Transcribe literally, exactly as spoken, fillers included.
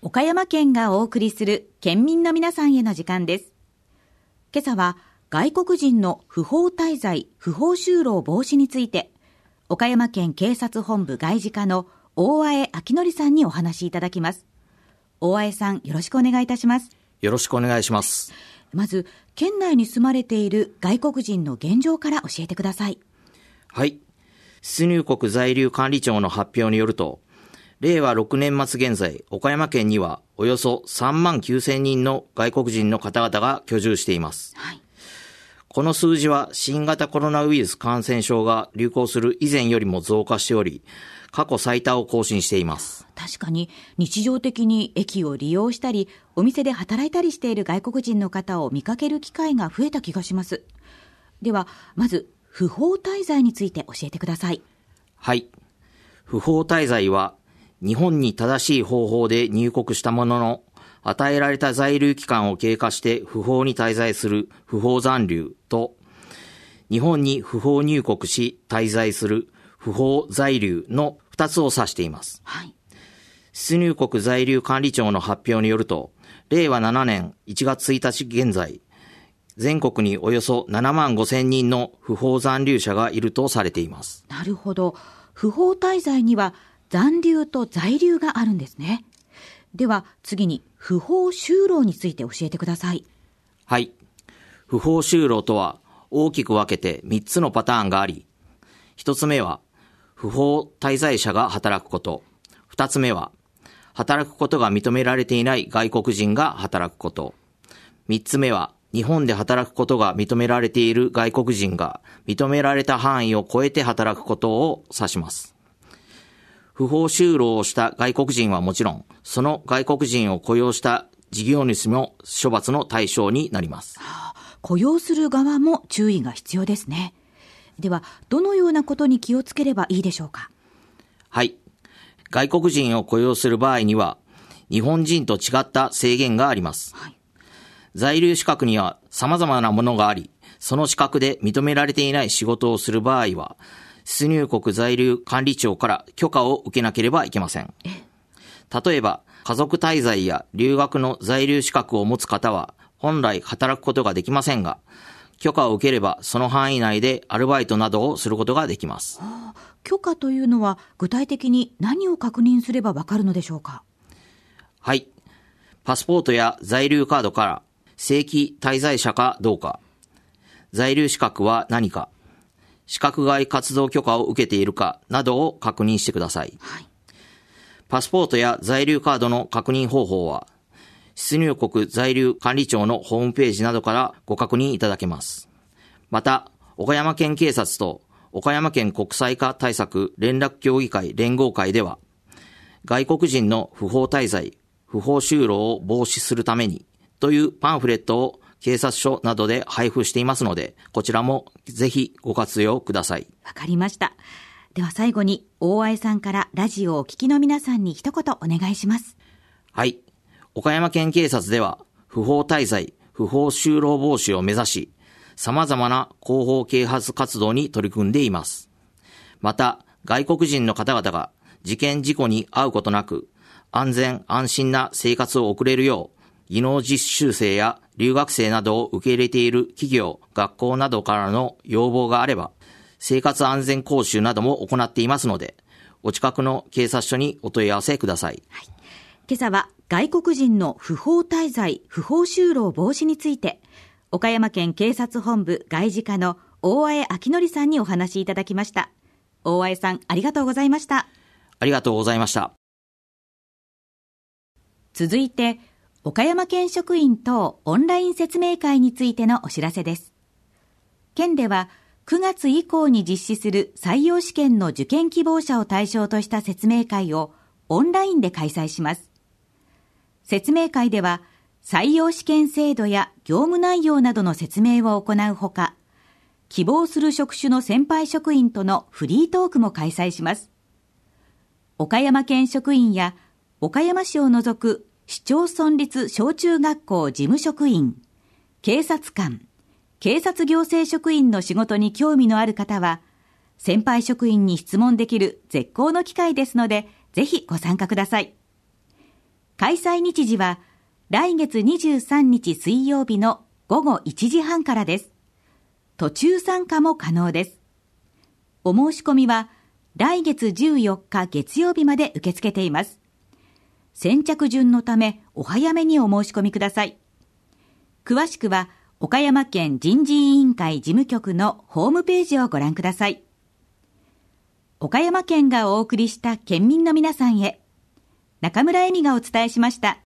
岡山県がお送りする県民の皆さんへの時間です。今朝は外国人の不法滞在、不法就労防止について、岡山県警察本部外事課の大江明則さんにお話しいただきます。大江さん、よろしくお願いいたします。 よろしくお願いします。 まず、県内に住まれている外国人の現状から教えてください。 はい。出入国在留管理庁の発表によると、れいわろくねん末現在、岡山県にはおよそさんまんきゅうせんにんの外国人の方々が居住しています。はい、この数字は新型コロナウイルス感染症が流行する以前よりも増加しており、過去最多を更新しています。 確かに日常的に駅を利用したり、お店で働いたりしている外国人の方を見かける機会が増えた気がします。では、まず不法滞在について教えてください。 はい。不法滞在は、日本に正しい方法で入国したものの、与えられた在留期間を経過して不法に滞在する不法残留と、日本に不法入国し滞在する不法在留のふたつを指しています。はい、出入国在留管理庁の発表によると、れいわななねんいちがつついたち現在、全国におよそななまんごせんにんの不法残留者がいるとされています。 なるほど。不法滞在には残留と在留があるんですね。では次に不法就労について教えてください。 はい。不法就労とは大きく分けてみっつのパターンがあり、ひとつめは不法滞在者が働くこと、ふたつめは働くことが認められていない外国人が働くこと、みっつめは日本で働くことが認められている外国人が認められた範囲を超えて働くことを指します。不法就労をした外国人はもちろん、その外国人を雇用した事業主も処罰の対象になります。 はあ、雇用する側も注意が必要ですね。では、どのようなことに気をつければいいでしょうか。 はい。外国人を雇用する場合には、日本人と違った制限があります。はい、在留資格には様々なものがあり、その資格で認められていない仕事をする場合は、出入国在留管理庁から許可を受けなければいけません。例えば、家族滞在や留学の在留資格を持つ方は、本来働くことができませんが、許可を受ければその範囲内でアルバイトなどをすることができます。 はあ、許可というのは具体的に何を確認すればわかるのでしょうか。 はい。パスポートや在留カードから正規滞在者かどうか、在留資格は何か、資格外活動許可を受けているかなどを確認してください。はい、パスポートや在留カードの確認方法は、出入国在留管理庁のホームページなどからご確認いただけます。また、岡山県警察と岡山県国際化対策連絡協議会連合会では、外国人の不法滞在、不法就労を防止するためにというパンフレットを警察署などで配布していますので、こちらもぜひご活用ください。 わかりました。では最後に大江さんからラジオをお聞きの皆さんに一言お願いします。 はい。岡山県警察では不法滞在、不法就労防止を目指し、様々な広報啓発活動に取り組んでいます。また、外国人の方々が事件事故に遭うことなく、安全安心な生活を送れるよう、技能実習生や留学生などを受け入れている企業、学校などからの要望があれば、生活安全講習なども行っていますので、お近くの警察署にお問い合わせください。 はい、今朝は外国人の不法滞在、不法就労防止について、岡山県警察本部外事課の大江明則さんにお話しいただきました。大江さん、ありがとうございました。 ありがとうございました。 続いて、岡山県職員等オンライン説明会についてのお知らせです。県ではくがつ以降に実施する採用試験の受験希望者を対象とした説明会をオンラインで開催します。説明会では採用試験制度や業務内容などの説明を行うほか、希望する職種の先輩職員とのフリートークも開催します。岡山県職員や岡山市を除く市町村立小中学校事務職員、警察官、警察行政職員の仕事に興味のある方は、先輩職員に質問できる絶好の機会ですので、ぜひご参加ください。 開催日時は来月にじゅうさんにち水曜日の午後いちじはんからです。途中参加も可能です。お申し込みは来月じゅうよっか月曜日まで受け付けています。先着順のためお早めにお申し込みください。詳しくは岡山県人事委員会事務局のホームページをご覧ください。岡山県がお送りした県民の皆さんへ、中村恵美がお伝えしました。